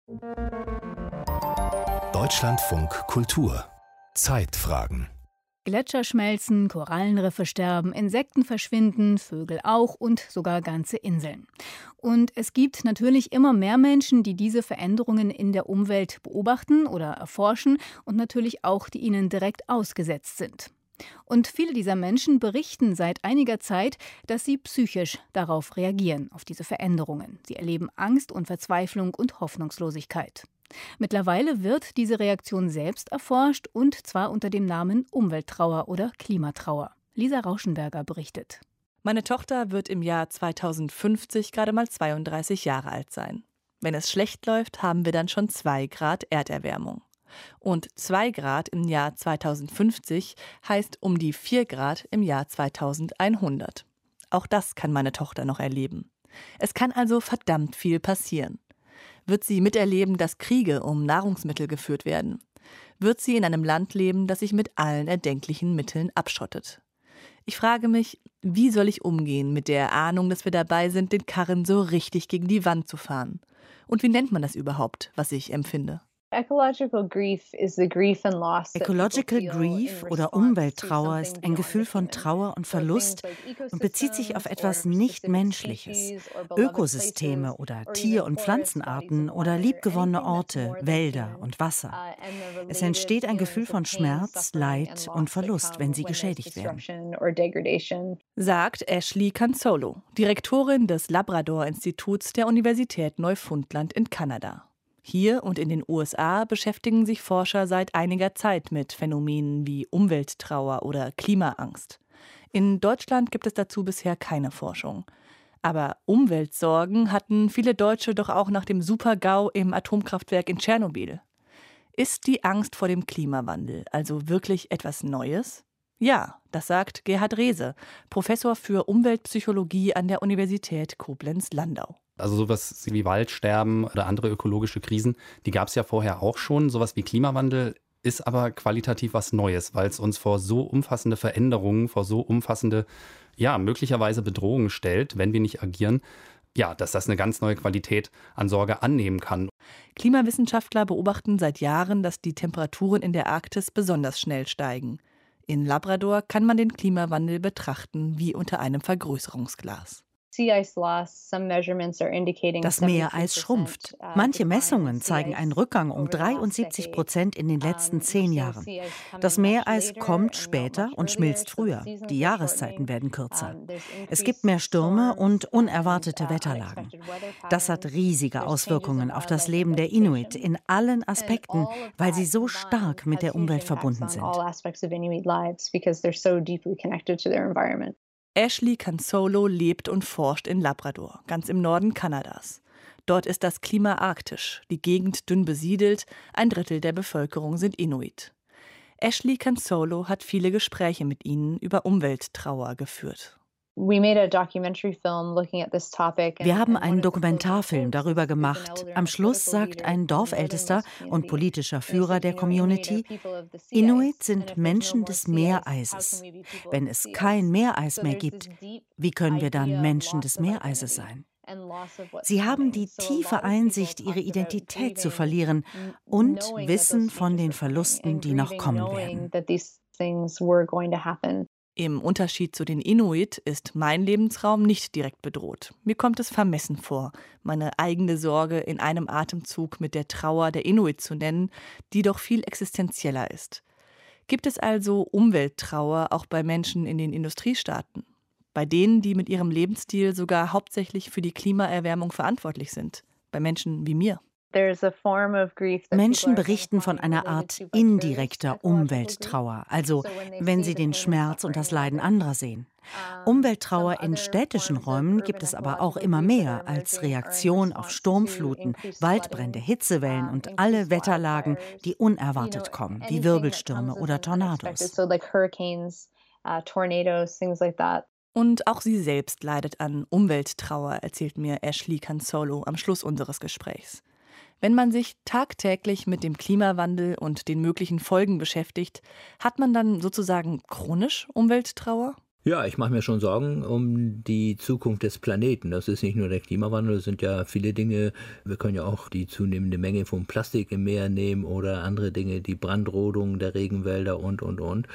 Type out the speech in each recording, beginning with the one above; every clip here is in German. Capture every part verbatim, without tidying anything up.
Deutschlandfunk Kultur Zeitfragen. Gletscher schmelzen, Korallenriffe sterben, Insekten verschwinden, Vögel auch und sogar ganze Inseln. Und es gibt natürlich immer mehr Menschen, die diese Veränderungen in der Umwelt beobachten oder erforschen und natürlich auch, die ihnen direkt ausgesetzt sind. Und viele dieser Menschen berichten seit einiger Zeit, dass sie psychisch darauf reagieren, auf diese Veränderungen. Sie erleben Angst und Verzweiflung und Hoffnungslosigkeit. Mittlerweile wird diese Reaktion selbst erforscht, und zwar unter dem Namen Umwelttrauer oder Klimatrauer. Lisa Rauschenberger berichtet. Meine Tochter wird im Jahr zweitausendfünfzig gerade mal zweiunddreißig Jahre alt sein. Wenn es schlecht läuft, haben wir dann schon zwei Grad Erderwärmung. Und zwei Grad im Jahr zweitausendfünfzig heißt um die vier Grad im Jahr zweitausendeinhundert. Auch das kann meine Tochter noch erleben. Es kann also verdammt viel passieren. Wird sie miterleben, dass Kriege um Nahrungsmittel geführt werden? Wird sie in einem Land leben, das sich mit allen erdenklichen Mitteln abschottet? Ich frage mich, wie soll ich umgehen mit der Ahnung, dass wir dabei sind, den Karren so richtig gegen die Wand zu fahren? Und wie nennt man das überhaupt, was ich empfinde? Ecological Grief oder Umwelttrauer ist ein Gefühl von Trauer und Verlust und bezieht sich auf etwas Nicht-Menschliches. Ökosysteme oder Tier- und Pflanzenarten oder liebgewonnene Orte, Wälder und Wasser. Es entsteht ein Gefühl von Schmerz, Leid und Verlust, wenn sie geschädigt werden. Sagt Ashley Cansolo, Direktorin des Labrador-Instituts der Universität Neufundland in Kanada. Hier und in den U S A beschäftigen sich Forscher seit einiger Zeit mit Phänomenen wie Umwelttrauer oder Klimaangst. In Deutschland gibt es dazu bisher keine Forschung. Aber Umweltsorgen hatten viele Deutsche doch auch nach dem Super-GAU im Atomkraftwerk in Tschernobyl. Ist die Angst vor dem Klimawandel also wirklich etwas Neues? Ja, das sagt Gerhard Rehse, Professor für Umweltpsychologie an der Universität Koblenz-Landau. Also sowas wie Waldsterben oder andere ökologische Krisen, die gab es ja vorher auch schon. Sowas wie Klimawandel ist aber qualitativ was Neues, weil es uns vor so umfassende Veränderungen, vor so umfassende, ja, möglicherweise Bedrohungen stellt, wenn wir nicht agieren, ja, dass das eine ganz neue Qualität an Sorge annehmen kann. Klimawissenschaftler beobachten seit Jahren, dass die Temperaturen in der Arktis besonders schnell steigen. In Labrador kann man den Klimawandel betrachten wie unter einem Vergrößerungsglas. Das Meereis schrumpft. Manche Messungen zeigen einen Rückgang um dreiundsiebzig Prozent in den letzten zehn Jahren. Das Meereis kommt später und schmilzt früher. Die Jahreszeiten werden kürzer. Es gibt mehr Stürme und unerwartete Wetterlagen. Das hat riesige Auswirkungen auf das Leben der Inuit in allen Aspekten, weil sie so stark mit der Umwelt verbunden sind. Ashley Cansolo lebt und forscht in Labrador, ganz im Norden Kanadas. Dort ist das Klima arktisch, die Gegend dünn besiedelt, ein Drittel der Bevölkerung sind Inuit. Ashley Cansolo hat viele Gespräche mit ihnen über Umwelttrauer geführt. Wir haben einen Dokumentarfilm darüber gemacht. Am Schluss sagt ein Dorfältester und politischer Führer der Community, Inuit sind Menschen des Meereises. Wenn es kein Meereis mehr gibt, wie können wir dann Menschen des Meereises sein? Sie haben die tiefe Einsicht, ihre Identität zu verlieren und Wissen von den Verlusten, die noch kommen werden. Im Unterschied zu den Inuit ist mein Lebensraum nicht direkt bedroht. Mir kommt es vermessen vor, meine eigene Sorge in einem Atemzug mit der Trauer der Inuit zu nennen, die doch viel existenzieller ist. Gibt es also Umwelttrauer auch bei Menschen in den Industriestaaten? Bei denen, die mit ihrem Lebensstil sogar hauptsächlich für die Klimaerwärmung verantwortlich sind? Bei Menschen wie mir? Menschen berichten von einer Art indirekter Umwelttrauer, also wenn sie den Schmerz und das Leiden anderer sehen. Umwelttrauer in städtischen Räumen gibt es aber auch immer mehr als Reaktion auf Sturmfluten, Waldbrände, Hitzewellen und alle Wetterlagen, die unerwartet kommen, wie Wirbelstürme oder Tornados. Und auch sie selbst leidet an Umwelttrauer, erzählt mir Ashley Cansolo am Schluss unseres Gesprächs. Wenn man sich tagtäglich mit dem Klimawandel und den möglichen Folgen beschäftigt, hat man dann sozusagen chronisch Umwelttrauer? Ja, ich mache mir schon Sorgen um die Zukunft des Planeten. Das ist nicht nur der Klimawandel, es sind ja viele Dinge. Wir können ja auch die zunehmende Menge von Plastik im Meer nehmen oder andere Dinge, die Brandrodung der Regenwälder und, und, und.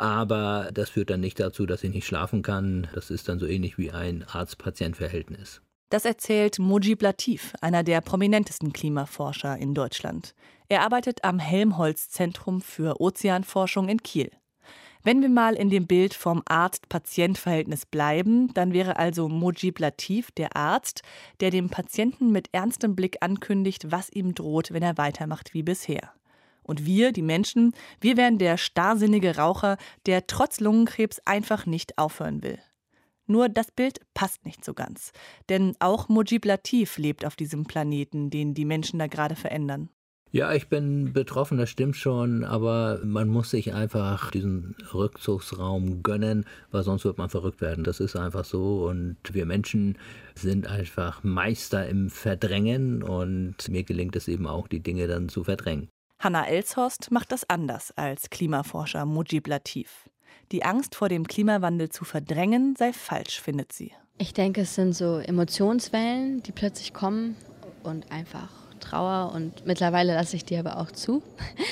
Aber das führt dann nicht dazu, dass ich nicht schlafen kann. Das ist dann so ähnlich wie ein Arzt-Patient-Verhältnis. Das erzählt Mujib Latif, einer der prominentesten Klimaforscher in Deutschland. Er arbeitet am Helmholtz-Zentrum für Ozeanforschung in Kiel. Wenn wir mal in dem Bild vom Arzt-Patient-Verhältnis bleiben, dann wäre also Mujib Latif der Arzt, der dem Patienten mit ernstem Blick ankündigt, was ihm droht, wenn er weitermacht wie bisher. Und wir, die Menschen, wir wären der starrsinnige Raucher, der trotz Lungenkrebs einfach nicht aufhören will. Nur das Bild passt nicht so ganz. Denn auch Mujib Latif lebt auf diesem Planeten, den die Menschen da gerade verändern. Ja, ich bin betroffen, das stimmt schon, aber man muss sich einfach diesen Rückzugsraum gönnen, weil sonst wird man verrückt werden. Das ist einfach so und wir Menschen sind einfach Meister im Verdrängen und mir gelingt es eben auch, die Dinge dann zu verdrängen. Hannah Elshorst macht das anders als Klimaforscher Mujib Latif. Die Angst vor dem Klimawandel zu verdrängen sei falsch, findet sie. Ich denke, es sind so Emotionswellen, die plötzlich kommen und einfach Trauer und mittlerweile lasse ich die aber auch zu.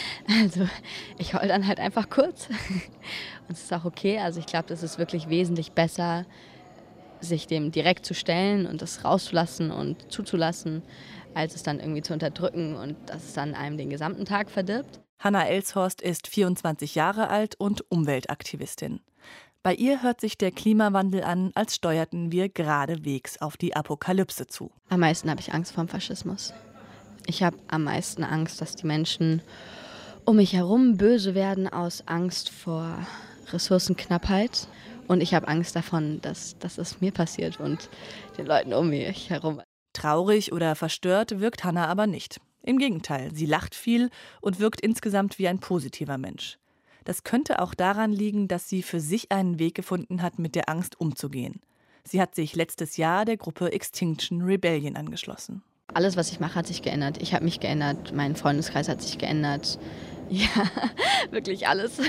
Also ich heule dann halt einfach kurz und es ist auch okay. Also ich glaube, das ist wirklich wesentlich besser, sich dem direkt zu stellen und das rauszulassen und zuzulassen, als es dann irgendwie zu unterdrücken und dass es dann einem den gesamten Tag verdirbt. Hannah Elshorst ist vierundzwanzig Jahre alt und Umweltaktivistin. Bei ihr hört sich der Klimawandel an, als steuerten wir geradewegs auf die Apokalypse zu. Am meisten habe ich Angst vor dem Faschismus. Ich habe am meisten Angst, dass die Menschen um mich herum böse werden aus Angst vor Ressourcenknappheit. Und ich habe Angst davon, dass, dass es mir passiert und den Leuten um mich herum. Traurig oder verstört wirkt Hannah aber nicht. Im Gegenteil, sie lacht viel und wirkt insgesamt wie ein positiver Mensch. Das könnte auch daran liegen, dass sie für sich einen Weg gefunden hat, mit der Angst umzugehen. Sie hat sich letztes Jahr der Gruppe Extinction Rebellion angeschlossen. Alles, was ich mache, hat sich geändert. Ich habe mich geändert, mein Freundeskreis hat sich geändert. Ja, wirklich alles.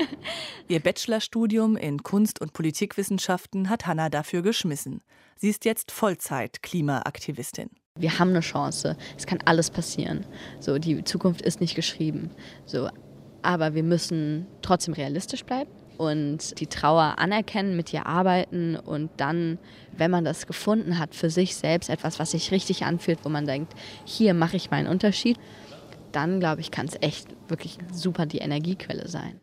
Ihr Bachelorstudium in Kunst- und Politikwissenschaften hat Hannah dafür geschmissen. Sie ist jetzt Vollzeit-Klimaaktivistin. Wir haben eine Chance. Es kann alles passieren. So, die Zukunft ist nicht geschrieben. So, aber wir müssen trotzdem realistisch bleiben und die Trauer anerkennen, mit ihr arbeiten und dann, wenn man das gefunden hat, für sich selbst etwas, was sich richtig anfühlt, wo man denkt, hier mache ich meinen Unterschied, dann, glaube ich, kann es echt wirklich super die Energiequelle sein.